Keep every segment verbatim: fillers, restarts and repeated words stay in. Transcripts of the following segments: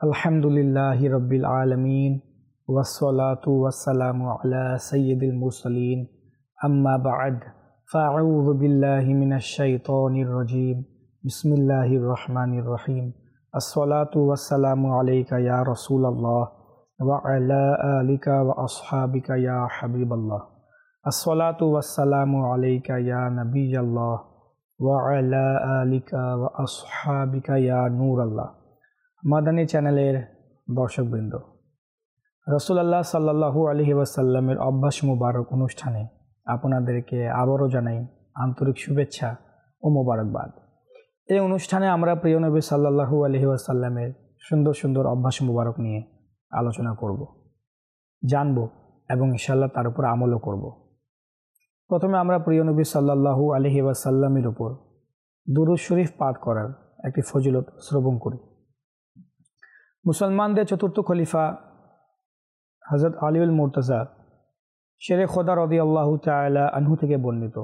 আলহামদুলিল্লাহি রাব্বিল আলামিন ওয়াসসালাতু ওয়াসসালামু আলা সাইয়্যিদিল মুরসালিন আম্মা বা'দ ফাআউযু বিল্লাহি মিনাশ শাইতানির রাজীম বিসমিল্লাহির রহমানির রহিম আসসালাতু ওয়াসসালামু আলাইকা ইয়া রাসূলাল্লাহ ওয়া আলা আলিকা ওয়া আসহাবিকা ইয়া হাবিবাল্লাহ আসসালাতু ওয়াসসালামু আলাইকা ইয়া নাবিয়াল্লাহ ওয়া আলা আলিকা ওয়া আসহাবিকা ইয়া নূরাল্লাহ। মাদানী চ্যানেলের দর্শকবৃন্দ, রাসূলুল্লাহ সাল্লাল্লাহু আলাইহি ওয়াসাল্লামের অভ্যাস মুবারক অনুষ্ঠানে আপনাদেরকে আবারও জানাই আন্তরিক শুভেচ্ছা ও মোবারকবাদ। এই অনুষ্ঠানে আমরা প্রিয় নবী সাল্লাল্লাহু আলাইহি ওয়াসাল্লামের সুন্দর সুন্দর অভ্যাস মুবারক নিয়ে আলোচনা করব, জানব এবং ইনশাআল্লাহ তার উপর আমলও করব। প্রথমে আমরা প্রিয় নবী সাল্লাল্লাহু আলাইহি ওয়াসাল্লামের উপর দুরূদ শরীফ পাঠ করার একটি ফজিলত শ্রবণ করি। মুসলমানদের চতুর্থ খলিফা হযরত আলীউল মুর্তজা শেরে খোদা রাদিয়াল্লাহু তাআলা আনহু থেকে বর্ণিত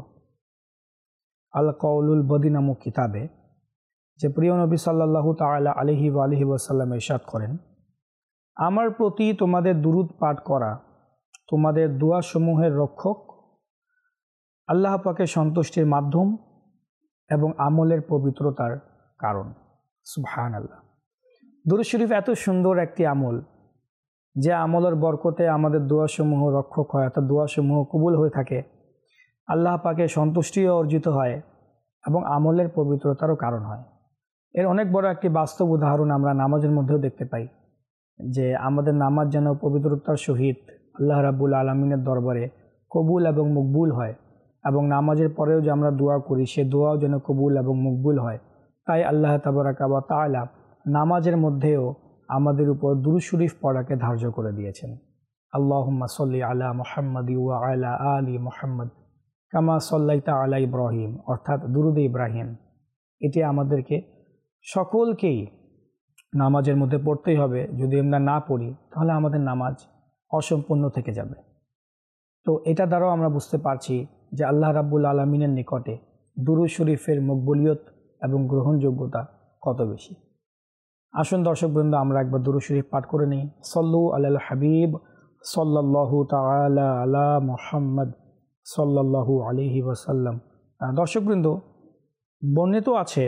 আল কাউলুল বদী নামক কিতাবে যে প্রিয় নবী সাল্লাল্লাহু তাআলা আলাইহি ওয়া আলিহি ওয়াসাল্লাম ইরশাদ করেন, আমার প্রতি তোমাদের দুরূদ পাঠ করা তোমাদের দোয়া সমূহের রক্ষক, আল্লাহ পাকের সন্তুষ্টির মাধ্যম এবং আমলের পবিত্রতার কারণ। সুবহানাল্লাহ। দুরূদ শরীফ এত সুন্দর একটি আমল, যে আমলের বরকতে আমাদের দোয়াসমূহ রক্ষক হয়, অর্থাৎ দোয়াসমূহ কবুল হয়ে থাকে, আল্লাহ পাকের সন্তুষ্টিও অর্জিত হয় এবং আমলের পবিত্রতারও কারণ হয়। এর অনেক বড় একটি বাস্তব উদাহরণ আমরা নামাজের মধ্যেও দেখতে পাই, যে আমাদের নামাজ যেন পবিত্রতার সহিত আল্লাহ রাব্বুল আলামিনের দরবারে কবুল এবং মকবুল হয়, এবং নামাজের পরেও যে আমরা দোয়া করি সে দোয়াও যেন কবুল এবং মকবুল হয়। তাই আল্লাহ তাবারাকা ওয়া তাআলা নামাজের মধ্যেও আমাদের উপর দুরূদ শরীফ পড়াকে ধার্য করে দিয়েছেন। আল্লাহুম্মা সাল্লি আলা মুহাম্মাদি ওয়া আলা আলি মুহাম্মদ কামা সাল্লাইতা আলা ইব্রাহিম, অর্থাৎ দুরূদে ইব্রাহিম। এটি আমাদেরকে সকলকেই নামাজের মধ্যে পড়তেই হবে। যদি আমরা না পড়ি তাহলে আমাদের নামাজ অসম্পূর্ণ থেকে যাবে। তো এটা দ্বারাও আমরা বুঝতে পারছি যে আল্লাহ রাব্বুল আলামিনের নিকটে দুরূদ শরীফের মকবুলিয়ত এবং গ্রহণযোগ্যতা কত বেশি। আসুন দর্শকবৃন্দ, আমরা একবার দুরূদ শরীফ পাঠ করে নিই। সল্লু আলাল হাবিব সাল্লাল্লাহু তাআলা আলা মুহাম্মদ সাল্লাল্লাহু আলাইহি ওয়াসাল্লাম। দর্শকবৃন্দ, বর্ণিত আছে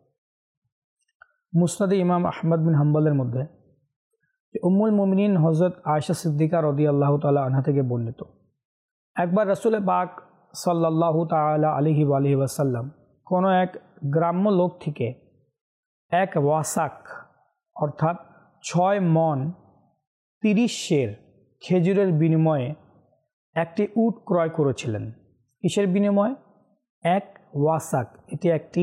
মুসনাদে ইমাম আহমদ বিন হাম্বলের মধ্যে যে উম্মুল মুমিনিন হযরত আয়েশা সিদ্দিকা রাদিয়াল্লাহু তাআলা আনহা থেকে বর্ণিত, একবার রাসূল পাক সাল্লাল্লাহু তাআলা আলাইহি ওয়া আলিহি ওয়াসাল্লাম কোনো এক গ্রাম্য লোক থেকে এক ওয়াসাক অর্থাৎ ছয় মন তিরিশ সের খেজুরের বিনিময়ে একটি উট ক্রয় করেছিলেন। কিসের বিনিময়ে? এক ওয়াসাক, এটি একটি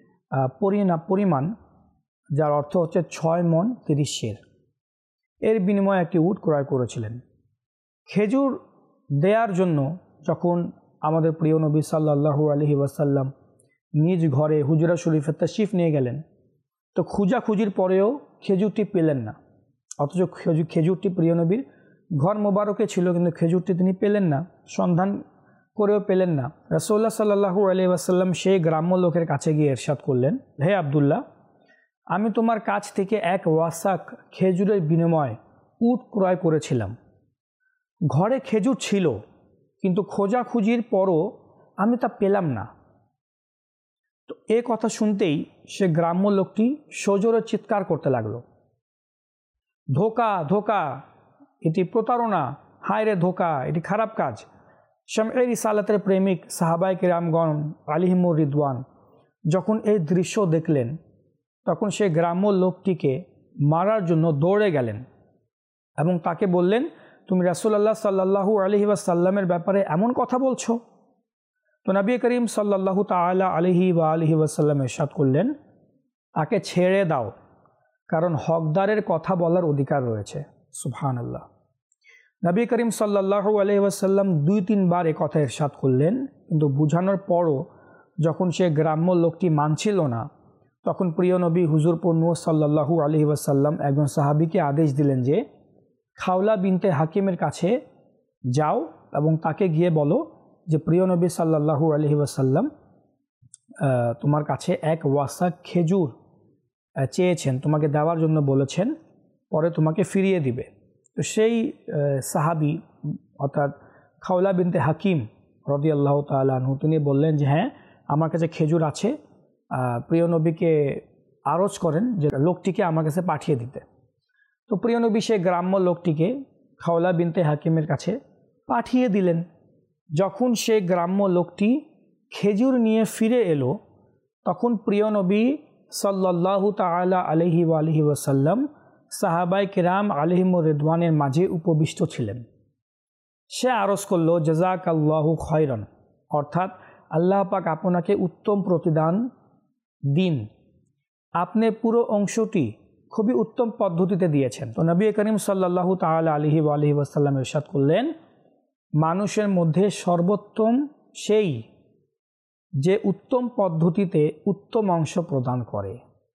পরিমাণ যার অর্থ হচ্ছে ছয় মন তিরিশ সের, এর বিনিময়ে একটি উট ক্রয় করেছিলেন। খেজুর দেওয়ার জন্য যখন আমাদের প্রিয় নবী সাল্লাল্লাহু আলাইহি ওয়াসাল্লাম নিজ ঘরে হুজরা শরীফে তাশরিফ নিয়ে গেলেন, তো খুঁজাখুঁজির পরেও খেজুরটি পেলেন না। অথচ খেজুর খেজুরটি প্রিয় নবীর ঘর মোবারকে ছিল, কিন্তু খেজুরটি তিনি পেলেন না, সন্ধান করেও পেলেন না। রাসূলুল্লাহ সাল্লাল্লাহু আলাইহি ওয়াসাল্লাম সেই গ্রাম্য লোকের কাছে গিয়ে ইরশাদ করলেন, হে আব্দুল্লাহ, আমি তোমার কাছ থেকে এক ওয়াসাক খেজুরের বিনিময়ে উট ক্রয় করেছিলাম। ঘরে খেজুর ছিল, কিন্তু খোঁজাখুঁজির পরও আমি তা পেলাম না। তো এ কথা শুনতেই সে গ্রাম্য লোকটি সজোরে চিৎকার করতে লাগলো, ধোকা ধোকা, এটি প্রতারণা, হায় রে ধোকা, এটি খারাপ কাজ। শামঈ রিসালাতের প্রেমিক সাহাবায়ে কিরামগণ আলাইহিমুর রিদওয়ান যখন এই দৃশ্য দেখলেন, তখন সে গ্রাম্য লোকটিকে মারার জন্য দৌড়ে গেলেন এবং তাকে বললেন, তুমি রাসূলুল্লাহ সাল্লাল্লাহু আলাইহি ওয়াসাল্লামের ব্যাপারে এমন কথা বলছো? তো নবী করিম সাল্লাল্লাহু তাআলা আলাইহি ওয়া আলিহি ওয়াসাল্লাম ইরশাদ করলেন, তাকে ছেড়ে দাও, কারণ হকদারের কথা বলার অধিকার রয়েছে। সুবহানাল্লাহ। নবী করিম সাল্লাল্লাহু আলাইহি ওয়াসাল্লাম দুই তিনবার এ কথা ইরশাদ করলেন, কিন্তু বুঝানোর পরও যখন সে গ্রাম্য লোকটি মানছিল না, তখন প্রিয় নবী হুজুর পূর্ণ সাল্লাল্লাহু আলাইহি ওয়াসাল্লাম একজন সাহাবীকে আদেশ দিলেন যে খাওলা বিনতে হাকিমের কাছে যাও এবং তাকে গিয়ে বলো যে প্রিয় নবী সাল্লাল্লাহু আলাইহি ওয়াসাল্লাম তোমার কাছে এক ওয়াসাক খেজুর চেয়েছেন, তোমাকে দেওয়ার জন্য বলেছেন, পরে তোমাকে ফিরিয়ে দিবে। তো সেই সাহাবী অর্থাৎ খাওলা বিনতে হাকিম রাদিয়াল্লাহু তাআলা আনহু তিনি বললেন যে হ্যাঁ, আমার কাছে খেজুর আছে, প্রিয় নবীকে আরজ করেন যে লোকটিকে আমার কাছে পাঠিয়ে দিতে। তো প্রিয় নবী সেই গ্রাম্য লোকটিকে খাওলা বিনতে হাকিমের কাছে পাঠিয়ে দিলেন। যখন সেই গ্রাম্য লোকটি খেজুর নিয়ে ফিরে এলো, তখন প্রিয় নবী সাল্লাল্লাহু তাআলা আলাইহি ওয়া আলিহি ওয়াসাল্লাম সাহাবায়ে কিরাম আলাইহিমুর রিদওয়ানের মাঝে উপবিষ্ট ছিলেন। সে আরজ করলো জাযাকাল্লাহু খায়রান, অর্থাৎ আল্লাহ পাক আপনাকে উত্তম প্রতিদান দিন, আপনি পুরো অংশটি খুবই উত্তম পদ্ধতিতে দিয়েছেন। তো নবী করিম সাল্লাল্লাহু তাআলা আলাইহি ওয়া আলিহি ওয়াসাল্লাম ইরশাদ করলেন, মানুষের মধ্যে সর্বোত্তম সেই যে উত্তম পদ্ধতিতে উত্তম অংশ প্রদান করে।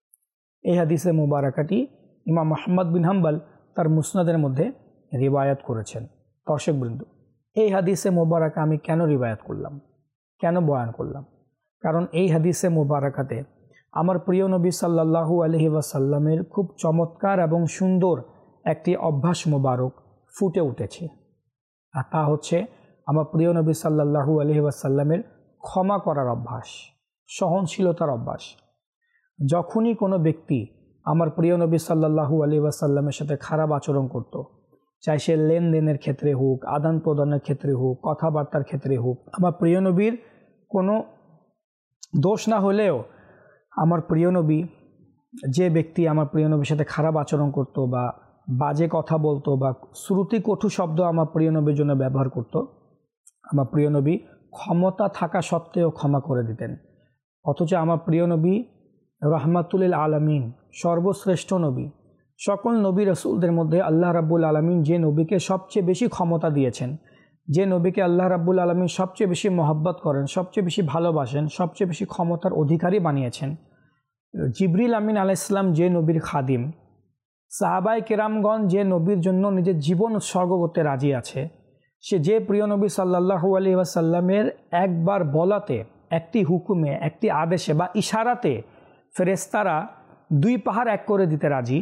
এই হাদিসে মুবারাকাটি ইমাম আহমদ বিন হাম্বল তার মুসনাদের মধ্যে রিওয়ায়াত করেছেন। দর্শকবৃন্দ, এই হাদিসে মুবারাকা আমি কেন রিওয়ায়াত করলাম, কেন বয়ান করলাম? কারণ এই হাদিসে মুবারাকাতে আমার প্রিয় নবী সাল্লাল্লাহু আলাইহি ওয়াসাল্লামের খুব চমৎকার এবং সুন্দর একটি অভ্যাস মুবারক ফুটে উঠেছে। আর তা হচ্ছে আমার প্রিয় নবী সাল্লাল্লাহু আলাইহি ওয়াসাল্লামের ক্ষমা করার অভ্যাস, সহনশীলতার অভ্যাস। যখনই কোনো ব্যক্তি আমার প্রিয় নবী সাল্লাল্লাহু আলাইহি ওয়াসাল্লামের সাথে খারাপ আচরণ করত, চাই সে লেনদেনের ক্ষেত্রে হোক, আদান প্রদানের ক্ষেত্রে হোক, কথাবার্তার ক্ষেত্রে হোক, আমার প্রিয় নবীর কোনো দোষ না হলেও আমার প্রিয় নবী, যে ব্যক্তি আমার প্রিয় নবীর সাথে খারাপ আচরণ করত বা বাজে কথা বলতো বা শ্রুতি কটু শব্দ আমার প্রিয় নবীর জন্য ব্যবহার করত, আমার প্রিয় নবী ক্ষমতা থাকা সত্ত্বেও ক্ষমা করে দিতেন। অথচ আমার প্রিয় নবী রাহমাতুল লিল আলামিন, সর্বশ্রেষ্ঠ নবী, সকল নবী রাসূলদের মধ্যে আল্লাহ রাব্বুল আলামিন যে নবীকে সবচেয়ে বেশি ক্ষমতা দিয়েছেন, যে নবীকে আল্লাহ রাব্বুল আলামিন সবচেয়ে বেশি মহব্বত করেন, সবচেয়ে বেশি ভালোবাসেন, সবচেয়ে বেশি ক্ষমতার অধিকারী বানিয়েছেন, জিবরিল আমিন আলাইহিস সালাম যে নবীর খাদিম, সাহাবায়ে কেরামগণ যে নবীর জন্য নিজের জীবন উৎসর্গ করতে রাজি আছে, সে যে প্রিয় নবী সাল্লাল্লাহু আলাইহি ওয়াসাল্লামের একবার বলাতে, একটি হুকুমে, একটি আদেশে বা ইশারাতে ফেরেশতারা দুই পাহাড় এক করে দিতে রাজি,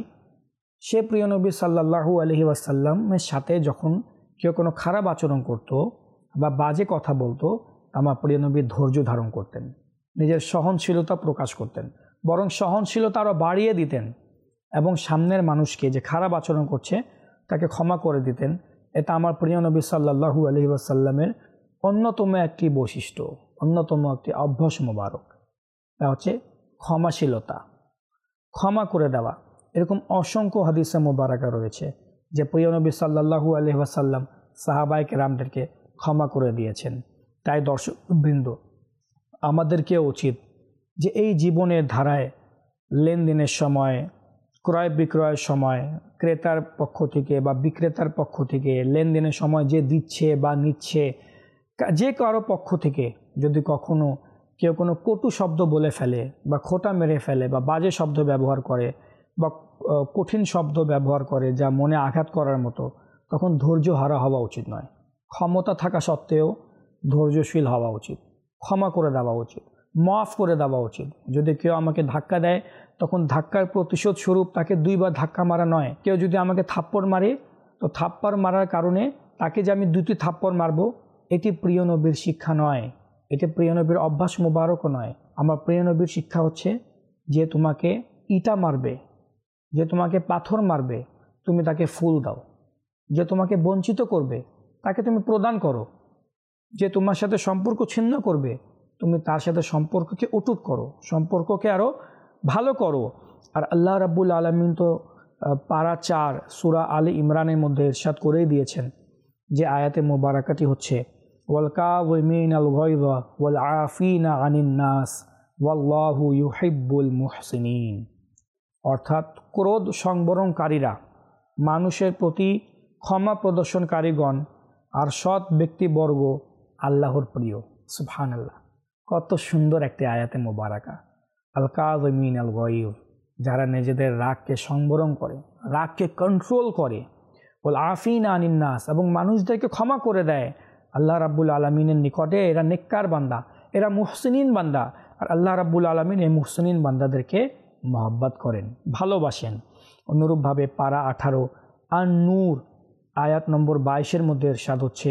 সে প্রিয় নবী সাল্লাল্লাহু আলাইহি ওয়াসাল্লামের সাথে যখন কেউ কোনো খারাপ আচরণ করত বা বাজে কথা বলতো, আমার প্রিয় নবী ধৈর্য ধারণ করতেন, নিজের সহনশীলতা প্রকাশ করতেন, বরং সহনশীলতা আরও বাড়িয়ে দিতেন এবং সামনের মানুষকে যে খারাপ আচরণ করছে তাকে ক্ষমা করে দিতেন। এটা আমার প্রিয় নবী সাল্লাল্লাহু আলাইহি ওয়াসাল্লামের অন্যতম একটি বৈশিষ্ট্য, অন্যতম একটি অভ্যাস মোবারক। তা হচ্ছে ক্ষমাশীলতা, ক্ষমা করে দেওয়া। এরকম অসংখ্য হাদিসে মোবারকা রয়েছে যে প্রিয় নবী সাল্লাল্লাহু আলাইহি ওয়াসাল্লাম সাহাবায়ে কেরামদেরকে ক্ষমা করে দিয়েছেন। তাই দর্শকবৃন্দ, আমাদেরকে উচিত যে এই জীবনের ধারায় লেনদেনের সময়, ক্রয় বিক্রয়ের সময়, ক্রেতার পক্ষ থেকে বা বিক্রেতার পক্ষ থেকে লেনদেনের সময় যে দিচ্ছে বা নিচ্ছে, যে কারো পক্ষ থেকে যদি কখনো কেউ কোনো কটু শব্দ বলে ফেলে বা খোঁটা মেরে ফেলে বা বাজে শব্দ ব্যবহার করে বা কঠিন শব্দ ব্যবহার করে যা মনে আঘাত করার মতো, তখন ধৈর্য হারা হওয়া উচিত নয়। ক্ষমতা থাকা সত্ত্বেও ধৈর্যশীল হওয়া উচিত, ক্ষমা করে দেওয়া উচিত, মাফ করে দেওয়া উচিত। যদি কেউ আমাকে ধাক্কা দেয়, তখন ধাক্কার প্রতিশোধ স্বরূপ তাকে দুইবার ধাক্কা মারা নয়। কেউ যদি আমাকে থাপ্পড় মারে, তো থাপ্পড় মারার কারণে তাকে যে আমি দুটি থাপ্পড় মারব, এটি প্রিয় নবীর শিক্ষা নয়, এটি প্রিয় নবীর অভ্যাস মুবারকও নয়। আমার প্রিয় নবীর শিক্ষা হচ্ছে যে তোমাকে ইটা মারবে, যে তোমাকে পাথর মারবে, তুমি তাকে ফুল দাও। যে তোমাকে বঞ্চিত করবে, তাকে তুমি প্রদান করো। যে তোমার সাথে সম্পর্ক ছিন্ন করবে, তুমি তার সাথে সম্পর্ককে অটুট করো, সম্পর্ককে আরও ভালো করো। আর আল্লাহ রাব্বুল আলামিন তো পারা চার সূরা আলী ইমরানের মধ্যে ইরশাদ করেই দিয়েছেন যে আয়াতে মুবারাকাটি হচ্ছে ওয়াল কাযিমিনাল গায়য ওয়াল আফিনা আনিন নাস ওয়াল্লাহু ইউহিব্বুল মুহসিনিন। অর্থাৎ ক্রোধ সংবরণকারীরা, মানুষের প্রতি ক্ষমা প্রদর্শনকারীগণ আর সৎ ব্যক্তিবর্গ আল্লাহর প্রিয়। সুবহানাল্লাহ, কত সুন্দর একটি আয়াতে মুবারাকা। আল কাযিমিনাল গায়য, যারা নিজেদের রাগকে সংবরণ করে, রাগকে কন্ট্রোল করে। ওয়াল আফিনা আনিন নাস, এবং মানুষদেরকে ক্ষমা করে দেয়। আল্লাহ রাব্বুল আলামিনের নিকটে এরা নেককার বান্দা, এরা মুহসিনিন বান্দা। আর আল্লাহ রাব্বুল আলামিন এই মুহসিনিন বান্দাদেরকে মহব্বত করেন, ভালোবাসেন। অনুরূপভাবে পারা আঠারো আন নূর আয়াত নম্বর বাইশের মধ্যে ইরশাদ হচ্ছে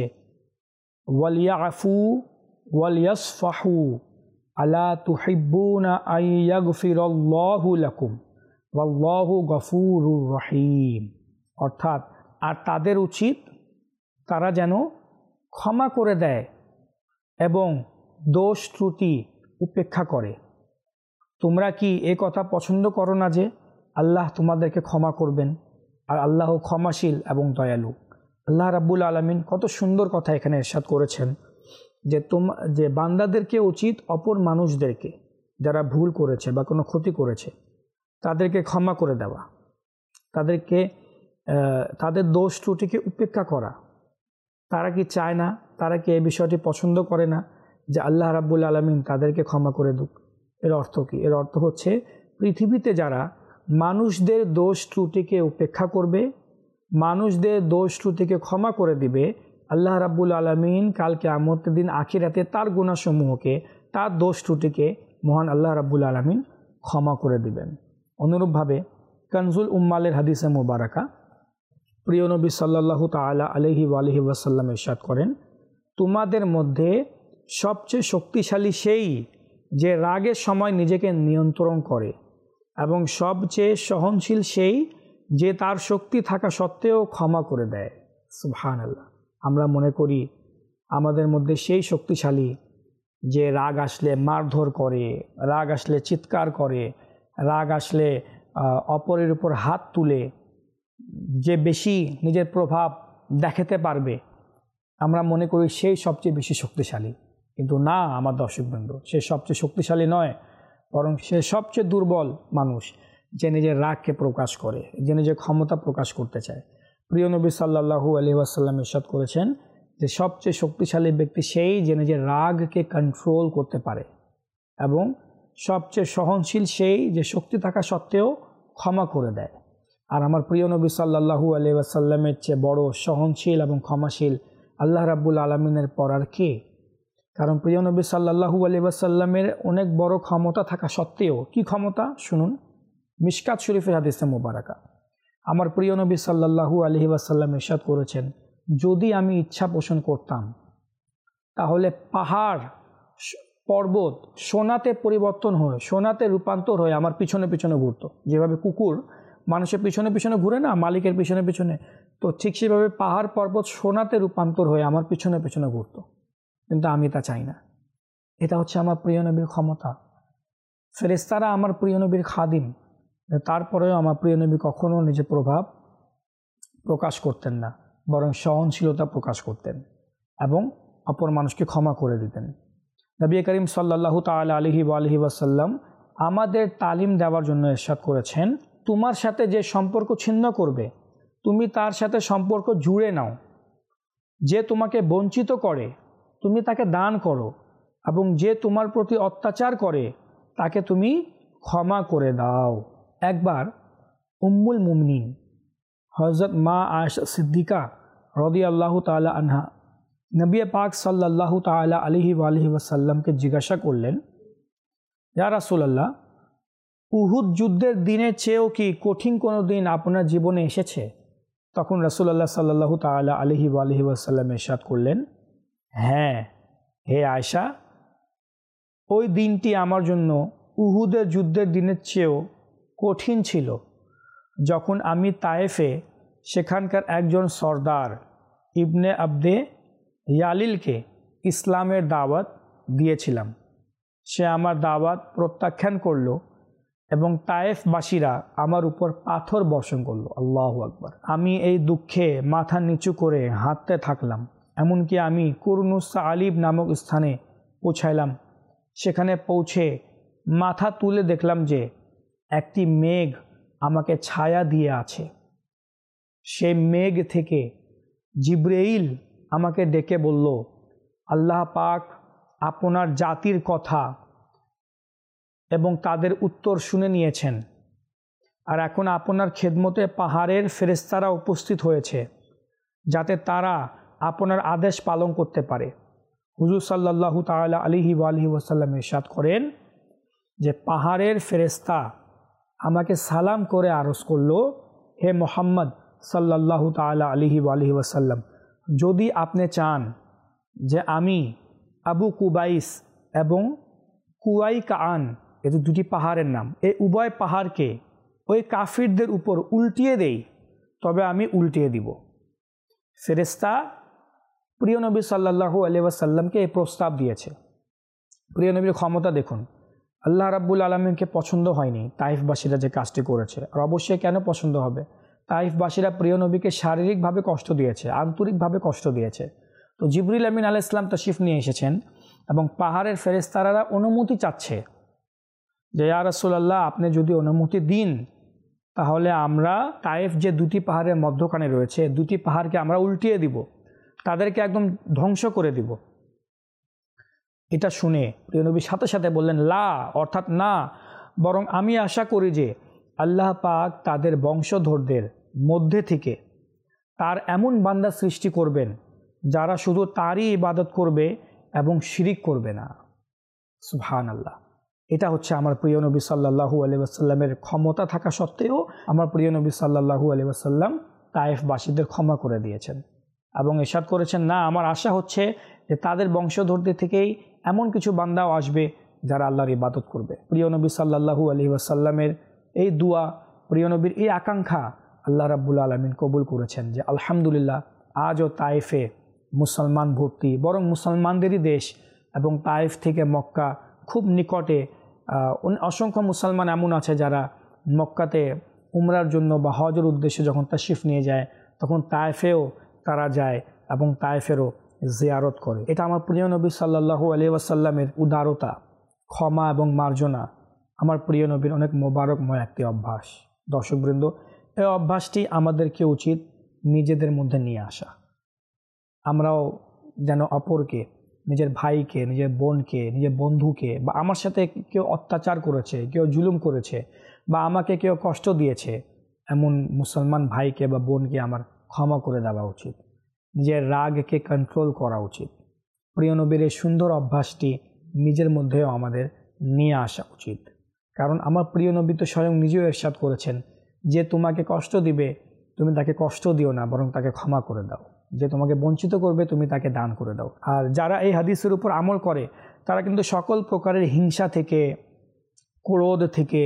ওয়ালিয়াফু ওয়ালিয়াসফাহু আলা তুহিব্বুনা আন ইয়াগফিরাল্লাহু লাকুম ওয়াল্লাহু গফুরুর রহিম। অর্থাৎ আর তাদের উচিত তারা যেন ক্ষমা করে দেয় এবং দোষ ত্রুটি উপেক্ষা করে। তোমরা কি এ কথা পছন্দ করো না যে আল্লাহ তোমাদেরকে ক্ষমা করবেন, আর আল্লাহ ক্ষমাশীল এবং দয়ালু। আল্লাহ রাব্বুল আলামিন কত সুন্দর কথা এখানে ইরশাদ করেছেন যে তোম যে বান্দাদেরকে উচিত অপর মানুষদেরকে যারা ভুল করেছে বা কোনো ক্ষতি করেছে তাদেরকে ক্ষমা করে দেওয়া, তাদেরকে তাদের দোষ ত্রুটিকে উপেক্ষা করা। তারা কি চায় না, তারা কি এই বিষয়টি পছন্দ করে না যে আল্লাহ রাব্বুল আলামিন তাদেরকে ক্ষমা করে দিক? এর অর্থ কি? এর অর্থ হচ্ছে পৃথিবীতে যারা মানুষদের দোষ ত্রুটিকে উপেক্ষা করবে, মানুষদের দোষ ত্রুটিকে ক্ষমা করে দিবে, আল্লাহ রাব্বুল আলামিন কাল কিয়ামতের দিন আখিরাতে তার গুনাহসমূহকে, তার দোষ ত্রুটিকে মহান আল্লাহ রাব্বুল আলামিন ক্ষমা করে দিবেন। অনুরূপভাবে কানজুল উম্মালের হাদিসে মুবারাকা প্রিয় নবী সাল্লাল্লাহু তাআলা আলাইহি ওয়ালিহি ওয়াসাল্লাম ইরশাদ করেন, তোমাদের মধ্যে সবচেয়ে শক্তিশালী সেই যে রাগের সময় নিজেকে নিয়ন্ত্রণ করে, এবং সবচেয়ে সহনশীল সেই যে তার শক্তি থাকা সত্ত্বেও ক্ষমা করে দেয়। সুবহানাল্লাহ। আমরা মনে করি আমাদের মধ্যে সেই শক্তিশালী যে রাগ আসলে মারধর করে, রাগ আসলে চিৎকার করে, রাগ আসলে অপরের উপর হাত তুলে যে বেশি নিজের প্রভাব দেখাতে পারবে, আমরা মনে করি সেই সবচেয়ে বেশি শক্তিশালী। কিন্তু না আমার দর্শকবৃন্দ, সে সবচেয়ে শক্তিশালী নয়, বরং সে সবচেয়ে দুর্বল মানুষ যে নিজের রাগকে প্রকাশ করে, যে নিজের ক্ষমতা প্রকাশ করতে চায়। প্রিয় নবী সাল্লাল্লাহু আলাইহি ওয়াসাল্লাম ইরশাদ করেছেন যে সবচেয়ে শক্তিশালী ব্যক্তি সেই যে নিজের রাগকে কন্ট্রোল করতে পারে, এবং সবচেয়ে সহনশীল সেই যে শক্তি থাকা সত্ত্বেও ক্ষমা করে দেয়। আর আমার প্রিয় নবী সাল্লাল্লাহু আলাইহি ওয়াসাল্লামের চেয়ে বড় সহনশীল এবং ক্ষমাশীল আল্লাহ রাব্বুল আলামিনের পর আর কে? কারণ প্রিয় নবী সাল্লাল্লাহু আলাইহি ওয়াসাল্লামের অনেক বড় ক্ষমতা থাকা সত্ত্বেও, কি ক্ষমতা শুনুন, মিশকাত শরীফের হাদিসে মুবারাকা আমার প্রিয় নবী সাল্লাল্লাহু আলাইহি ওয়াসাল্লাম ইরশাদ করেছেন, যদি আমি ইচ্ছা পোষণ করতাম তাহলে পাহাড় পর্বত সোনাতে পরিবর্তন হয়ে, সোনাতে রূপান্তর হয়ে আমার পিছনে পিছনে ঘুরতো। যেভাবে কুকুর মানুষের পিছনে পিছনে ঘুরে না, মালিকের পিছনে পিছনে, তো ঠিক সেভাবে পাহাড় পর্বত সোনাতে রূপান্তর হয়ে আমার পিছনে পিছনে ঘুরতো। কিন্তু আমি তা চাই না। এটা হচ্ছে আমার প্রিয় নবীর ক্ষমতা। ফেরেশতারা আমার প্রিয় নবীর খাদিম, তারপরেও আমার প্রিয় নবী কখনো নিজের প্রভাব প্রকাশ করতেন না, বরং সহনশীলতা প্রকাশ করতেন এবং অপর মানুষকে ক্ষমা করে দিতেন। নবী করিম সাল্লাল্লাহু তাআলা আলাইহি ওয়ালিহি ওয়াসাল্লাম আমাদের তালিম দেওয়ার জন্য ইরশাদ করেছেন, তোমার সাথে যে সম্পর্ক ছিন্ন করবে তুমি তার সাথে সম্পর্ক জুড়ে নাও, যে তোমাকে বঞ্চিত করে তুমি তাকে দান করো, এবং যে তোমার প্রতি অত্যাচার করে তাকে তুমি ক্ষমা করে দাও। একবার উম্মুল মুমিনিন হযরত মা আয়েশা সিদ্দিকা রাদিয়াল্লাহু তাআলা আনহা নবী পাক সাল্লাল্লাহু তাআলা আলাইহি ওয়ালিহি ওয়াসাল্লামকে জিজ্ঞাসা করলেন, ইয়া রাসূলুল্লাহ, উহুদ যুদ্ধের দিনের চেয়েও কি কঠিন কোনো দিন আপনার জীবনে এসেছে? তখন রাসূলুল্লাহ সাল্লাল্লাহু তাআলা আলাইহি ওয়ালিহি ওয়াসাল্লাম ইরশাদ করলেন, হ্যাঁ হে আয়েশা, ওই দিনটি আমার জন্য উহুদের যুদ্ধের দিনের চেয়েও কঠিন ছিল, যখন আমি তায়েফে সেখানকার একজন সর্দার ইবনে আবদে ইয়ালিলকে ইসলামের দাওয়াত দিয়েছিলাম। সে আমার দাওয়াত প্রত্যাখ্যান করল এবং তায়েফবাসীরা আমার উপর পাথর বর্ষণ করল। আল্লাহু আকবার। আমি এই দুঃখে মাথা নিচু করে হাঁটতে থাকলাম, এমনকি আমি কুরনুস সালিব নামক স্থানে পৌঁছাইলাম। সেখানে পৌঁছে মাথা তুলে দেখলাম যে একটি মেঘ আমাকে ছায়া দিয়ে আছে। সেই মেঘ থেকে জিবরাইল আমাকে ডেকে বলল, আল্লাহ পাক আপনার জাতির কথা এবং তাদের উত্তর শুনে নিয়েছেন, আর এখন আপনার খেদমতে পাহাড়ের ফেরেশতারা উপস্থিত হয়েছে, যাতে তারা আপনার আদেশ পালন করতে পারে। হুজুর সাল্লাল্লাহু তাআলা আলাইহি ওয়ালিহি ওয়াসাল্লাম ইরশাদ করেন যে পাহাড়ের ফেরেশতা আমাকে সালাম করে আরজ করলো, হে মোহাম্মদ সাল্লাল্লাহু তাআলা আলাইহি ওয়ালিহি ওয়াসাল্লাম, যদি আপনি চান যে আমি আবু কুবাইস এবং কুয়াই কাআন, এ দুটি পাহাড়ের নাম, এই উভয় পাহাড়কে ওই কাফিরদের উপর উল্টিয়ে দেই, তবে আমি উল্টিয়ে দিব। ফেরেশতা প্রিয় নবী সাল্লাল্লাহু আলাইহি ওয়াসাল্লামকে এই প্রস্তাব দিয়েছে। প্রিয় নবীর ক্ষমতা দেখুন, আল্লাহ রাব্বুল আলামিনকে পছন্দ হয়নি তাইফবাসীরা যে কাজটি করেছে। আর অবশ্যই কেন পছন্দ হবে? তাইফবাসীরা প্রিয় নবীকে শারীরিকভাবে কষ্ট দিয়েছে, আন্তরিকভাবে কষ্ট দিয়েছে। তো জিবরিল আমিন আলাইহিস সালাম তাশরিফ নিয়ে এসেছেন এবং পাহাড়ের ফেরেশতারা অনুমতি চাচ্ছে যে ইয়া রাসূলুল্লাহ, আপনি যদি অনুমতি দিন তাহলে আমরা তাইফ যে দুটি পাহাড়ের মধ্যখানে রয়েছে, দুটি পাহাড়কে আমরা উল্টিয়ে দিব, তাদেরকে একদম ধ্বংস করে দিব। এটা শুনে প্রিয় নবী সাথে সাথে বললেন লা, অর্থাৎ না, বরং আমি আশা করি যে আল্লাহ পাক তাদের বংশধরদের মধ্যে থেকে তার এমন বান্দা সৃষ্টি করবেন যারা শুধু তারই ইবাদত করবে এবং শিরিক করবে না। সুবহানাল্লাহ। এটা হচ্ছে আমার প্রিয় নবী সাল্লাল্লাহু আলাইহি ওয়াসাল্লামের ক্ষমতা থাকা সত্ত্বেও আমার প্রিয় নবী সাল্লাল্লাহু আলাইহি ওয়াসাল্লাম তায়েফবাসীদের ক্ষমা করে দিয়েছেন এবং ইরশাদ করেছেন, না, আমার আশা হচ্ছে যে তাদের বংশধরদের থেকেই এমন কিছু বান্দাও আসবে যারা আল্লাহর ইবাদত করবে। প্রিয় নবী সাল্লাল্লাহু আলাইহি ওয়াসাল্লামের এই দোয়া, প্রিয় নবীর এই আকাঙ্ক্ষা আল্লাহ রাব্বুল আলামিন কবুল করেছেন যে আলহামদুলিল্লাহ আজও তায়েফে মুসলমান ভর্তি, বরং মুসলমানদেরই দেশ এবং তায়েফ থেকে মক্কা খুব নিকটে। অসংখ্য মুসলমান এমন আছে যারা মক্কাতে উমরার জন্য বা হজের উদ্দেশ্যে যখন তাশরিফ নিয়ে যায় তখন তায়েফেও তারা যায় এবং তায়েফেরও জিয়ারত করে। এটা আমার প্রিয় নবী সাল্লাল্লাহু আলাইহি ওয়াসাল্লামের উদারতা, ক্ষমা এবং মার্জনা, আমার প্রিয় নবীর অনেক মোবারকময় একটি অভ্যাস। দর্শকবৃন্দ, এই অভ্যাসটি আমাদেরকে উচিত নিজেদের মধ্যে নিয়ে আসা। আমরাও যেন অপরকে, নিজের ভাইকে, নিজের বোনকে, নিজের বন্ধুকে, বা আমার সাথে কেউ অত্যাচার করেছে, কেউ জুলুম করেছে, বা আমাকে কেউ কষ্ট দিয়েছে, এমন মুসলমান ভাইকে বা বোনকে আমার ক্ষমা করে দেওয়া উচিত। নিজের রাগকে কন্ট্রোল করা উচিত। প্রিয় নবীর এই সুন্দর অভ্যাসটি নিজের মধ্যেও আমাদের নিয়ে আসা উচিত। কারণ আমার প্রিয় নবী তো স্বয়ং নিজেও ইরশাদ করেছেন যে তোমাকে কষ্ট দিবে তুমি তাকে কষ্ট দিও না, বরং তাকে ক্ষমা করে দাও। যে তোমাকে বঞ্চিত করবে তুমি তাকে দান করে দাও। আর যারা এই হাদিসের উপর আমল করে তারা কিন্তু সকল প্রকারের হিংসা থেকে, ক্রোধ থেকে,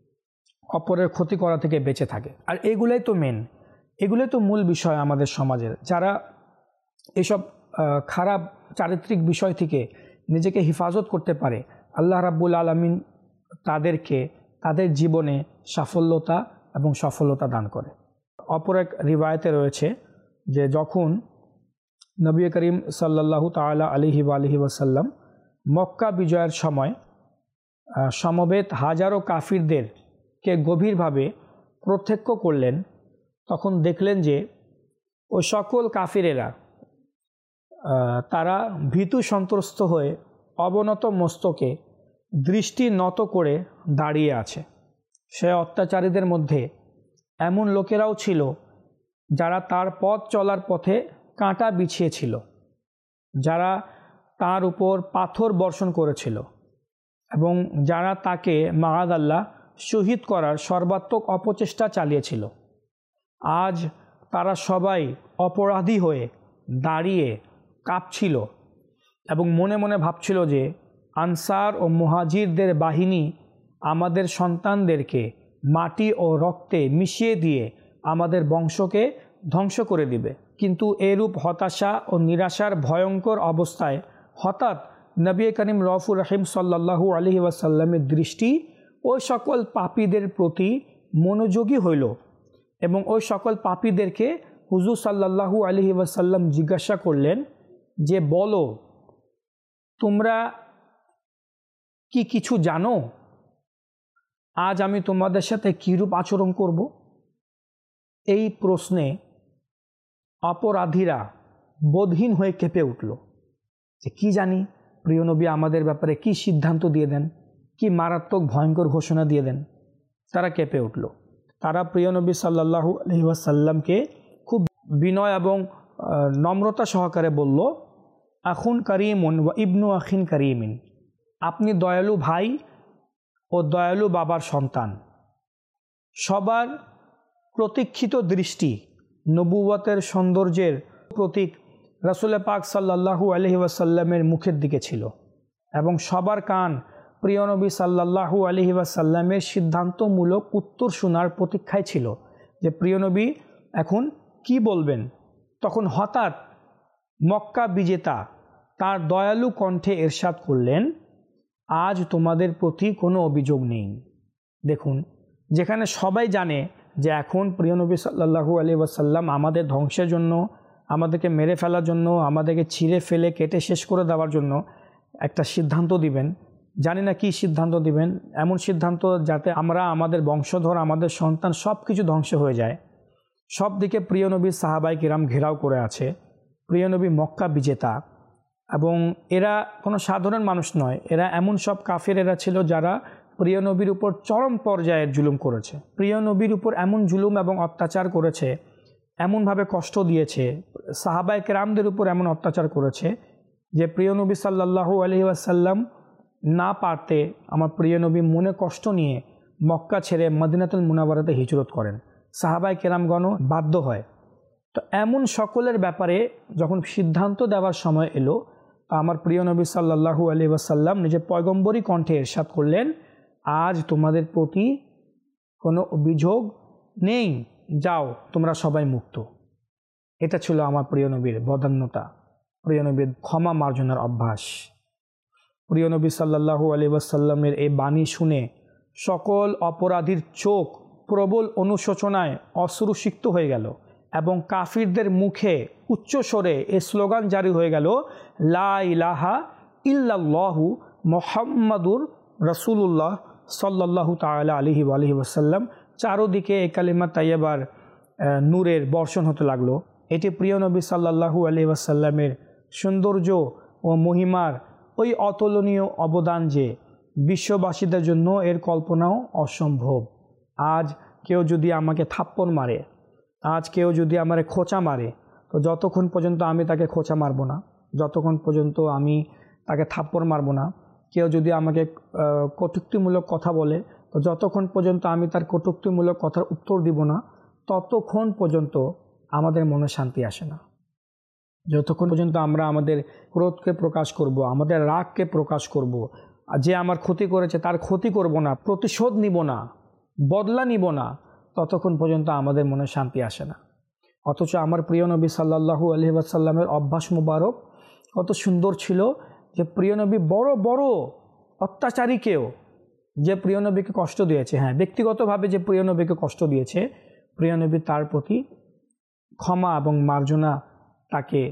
অপরের ক্ষতি করা থেকে বেঁচে থাকে। আর এগুলাই তো মেন, এগুলোই তো মূল বিষয় আমাদের সমাজের। যারা এসব খারাপ চারিত্রিক বিষয় থেকে নিজেকে হেফাজত করতে পারে, আল্লাহ রাব্বুল আলামিন তাদেরকে তাদের জীবনে সাফল্যতা এবং সফলতা দান করে। অপর এক রিওয়ায়েতে রয়েছে যে যখন নবী করিম সাল্লাল্লাহু তাআলা আলাইহি ওয়ালিহি ওয়াসাল্লাম মক্কা বিজয়ের সময় সমবেত হাজারো কাফিরদেরকে গভীরভাবে প্রত্যক্ষ করলেন, তখন দেখলেন যে ওই সকল কাফিরেরা তারা ভীতু সন্ত্রস্ত হয়ে অবনত মস্তকে দৃষ্টি নত করে দাঁড়িয়ে আছে। সে অত্যাচারীদের মধ্যে এমন লোকেরাও ছিল যারা তার পথ চলার পথে কাঁটা বিছিয়েছিল, যারা তার উপর পাথর বর্ষণ করেছিল এবং যারা তাকে মাআদাল্লাহ শহীদ করার সর্বাত্মক অপচেষ্টা চালিয়েছিল। আজ তারা সবাই অপরাধী হয়ে দাঁড়িয়ে কাঁপছিল এবং মনে মনে ভাবছিল যে আনসার ও মুহাজিরদের বাহিনী আমাদের সন্তানদেরকে মাটি ও রক্তে মিশিয়ে দিয়ে আমাদের বংশকে ধ্বংস করে দিবে। কিন্তু এরূপ হতাশা ও নিরাশার ভয়ঙ্কর অবস্থায় হঠাৎ নবী করিম রউফুর রহিম সাল্লাল্লাহু আলাইহি ওয়াসাল্লামের দৃষ্টি ওই সকল পাপীদের প্রতি মনোযোগী হইল এবং ওই সকল পাপীদেরকে হুজুর সাল্লাল্লাহু আলাইহি ওয়াসাল্লাম জিজ্ঞাসা করলেন যে বলো, তোমরা কি কিছু জানো? আজ আমি তোমাদের সাথে কীরূপ আচরণ করব? এই প্রশ্নে অপরাধীরা বোধহীন হয়ে কেঁপে উঠল যে কি জানি প্রিয় নবী আমাদের ব্যাপারে কি সিদ্ধান্ত দিয়ে দেন, কি মারাত্মক ভয়ঙ্কর ঘোষণা দিয়ে দেন। তারা কেঁপে উঠল। তারা প্রিয় নবী সাল্লাল্লাহু আলাইহি ওয়াসাল্লামকে খুব বিনয় এবং নম্রতা সহকারে বলল, আখুন কারিমুন ওয়া ইবনু আখিন কারিমিন, আপনি দয়ালু ভাই ও দয়ালু বাবার সন্তান। সবার প্রতীক্ষিত দৃষ্টি, নবুওয়াতের সৌন্দর্যের প্রতীক রাসূল পাক সাল্লাল্লাহু আলাইহি ওয়াসাল্লামের মুখের দিকে ছিল এবং সবার কান প্রিয় নবী সাল্লাল্লাহু আলাইহি ওয়াসাল্লামের সিদ্ধান্তমূলক উত্তর শোনার প্রতীক্ষায় ছিল যে প্রিয় নবী এখন কি বলবেন। তখন হঠাৎ মক্কা বিজেতা তার দয়ালু কণ্ঠে ইরশাদ করলেন, আজ তোমাদের প্রতি কোনো অভিযোগ নেই। দেখুন, যেখানে সবাই জানে যে এখন প্রিয় নবী সাল্লাল্লাহু আলাইহি ওয়াসাল্লাম আমাদের ধ্বংসের জন্য, আমাদেরকে মেরে ফেলার জন্য, আমাদেরকে ছিঁড়ে ফেলে কেটে শেষ করে দেওয়ার জন্য একটা সিদ্ধান্ত দিবেন, জানি না কি সিদ্ধান্ত দিবেন, এমন সিদ্ধান্ত যাতে আমরা, আমাদের বংশধর, আমাদের সন্তান সব কিছু ধ্বংস হয়ে যায়। সব দিকে প্রিয় নবীর সাহাবায়ে কিরাম ঘেরাও করে আছে। প্রিয় নবী মক্কা বিজেতা এবং এরা কোনো সাধারণ মানুষ নয়, এরা এমন সব কাফেরেরা ছিল যারা প্রিয় নবীর উপর চরম পর্যায়ের জুলুম করেছে, প্রিয় নবীর উপর এমন জুলুম এবং অত্যাচার করেছে, এমনভাবে কষ্ট দিয়েছে, সাহাবায়ে কেরামদের উপর এমন অত্যাচার করেছে যে প্রিয় নবী সাল্লাল্লাহু আলাইহি ওয়াসাল্লাম না পারতে আমার প্রিয় নবী মনে কষ্ট নিয়ে মক্কা ছেড়ে মদিনাতুল মুনাওয়ারাতে হিজরত করেন। সাহাবায়ে কেরামগণ বাধ্য হয়। তো এমন সকলের ব্যাপারে যখন সিদ্ধান্ত দেওয়ার সময় এলো, আমার প্রিয় নবী সাল্লাল্লাহু আলাইহি ওয়াসাল্লাম নিজের পয়গম্বরী কণ্ঠে ইরশাদ করলেন, আজ তোমাদের প্রতি কোনো অভিযোগ নেই, যাও তোমরা সবাই মুক্ত। এটা ছিল আমার প্রিয় নবীর বদান্যতা, প্রিয় নবীর ক্ষমা মার্জনার অভ্যাস। প্রিয় নবী সাল্লাল্লাহু আলাইহি ওয়াসাল্লামের এই বাণী শুনে সকল অপরাধীর চোখ প্রবল অনুশোচনায় অশ্রুসিক্ত হয়ে গেল এবং কাফিরদের মুখে উচ্চস্বরে এই স্লোগান জারি হয়ে গেল, লা ইলাহা ইল্লাল্লাহু মুহাম্মাদুর রাসূলুল্লাহ সাল্লাল্লাহু তাআলা আলাইহি ওয়া আলিহি ওয়াসাল্লাম। চারোদিকে এই কালিমা তাইয়্যিবার নূরের বর্ষণ হতে লাগলো। এটি প্রিয় নবী সাল্লাল্লাহু আলাইহি ওয়াসাল্লামের সৌন্দর্য ও মহিমার ওই অতুলনীয় অবদান যে বিশ্ববাসীদের জন্য এর কল্পনাও অসম্ভব। আজ কেউ যদি আমাকে থাপ্পড় মারে, আজ কেউ যদি আমারে খোঁচা মারে, তো যতক্ষণ পর্যন্ত আমি তাকে খোঁচা মারব না, যতক্ষণ পর্যন্ত আমি তাকে থাপ্পড় মারব না, কেউ যদি আমাকে কটূক্তিমূলক কথা বলে, তো যতক্ষণ পর্যন্ত আমি তার কটূক্তিমূলক কথার উত্তর দিব না, ততক্ষণ পর্যন্ত আমাদের মনে শান্তি আসে না। যতক্ষণ পর্যন্ত আমরা আমাদের ক্রোধকে প্রকাশ করব, আমাদের রাগকে প্রকাশ করব, যে আমার ক্ষতি করেছে তার ক্ষতি করব না, প্রতিশোধ নিব না, বদলা নিব না, ততক্ষণ পর্যন্ত আমাদের মনে শান্তি আসে না। অথচ আমার প্রিয় নবী সাল্লাল্লাহু আলাইহি ওয়াসাল্লামের অভ্যাস মুবারক কত সুন্দর ছিল যে প্রিয় নবী বড় বড় অত্যাচারীকেও, যে প্রিয় নবীকে কষ্ট দিয়েছে, হ্যাঁ ব্যক্তিগতভাবে যে প্রিয় নবীকে কষ্ট দিয়েছে, প্রিয় নবী তার প্রতি ক্ষমা এবং মার্জনা তাকে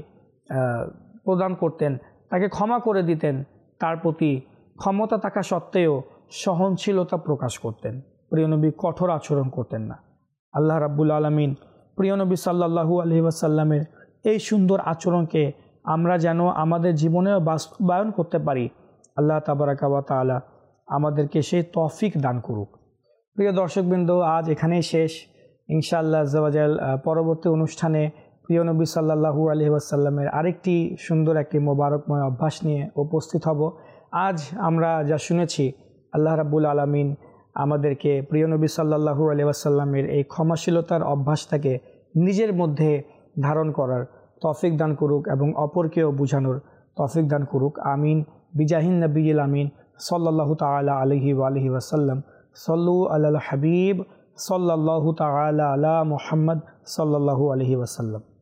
প্রদান করতেন, তাকে ক্ষমা করে দিতেন, তার প্রতি ক্ষমতা থাকা সত্ত্বেও সহনশীলতা প্রকাশ করতেন। প্রিয় নবী কঠোর আচরণ করতেন না। আল্লাহ রাব্বুল আলামিন প্রিয় নবী সাল্লাল্লাহু আলাইহি ওয়াসাল্লামের এই সুন্দর আচরণকে আমরা যেন আমাদের জীবনেও বাস্তবায়ন করতে পারি, আল্লাহ তাবারাকা ওয়া তাআলা আমাদেরকে সেই তৌফিক দান করুক। প্রিয় দর্শকবৃন্দ, আজ এখানেই শেষ। ইনশাআল্লাহ আজ্জা ওয়া জাল পরবর্তী অনুষ্ঠানে প্রিয় নবী সাল্লাল্লাহু আলাইহি ওয়াসাল্লামের আরেকটি সুন্দর একটি মোবারকময় অভ্যাস নিয়ে উপস্থিত হব। আজ আমরা যা শুনেছি, আল্লাহ রাব্বুল আলামিন আমাদেরকে প্রিয় নবী সাল্লাল্লাহু আলাইহি ওয়াসাল্লামের এই ক্ষমাশীলতার অভ্যাসটাকে নিজের মধ্যে ধারণ করার তৌফিক দান করুক এবং অপরকেও বোঝানোর তৌফিক দান করুক। আমিন। বিজাহিন নবিয়িল আমিন সাল্লাল্লাহু তাআলা আলাইহি ওয়া আলিহি ওয়াসাল্লাম। সল্লু আলাল হাবিব সাল্লাল্লাহু তাআলা আলা মুহাম্মদ সাল্লাল্লাহু আলাইহি ওয়াসাল্লাম।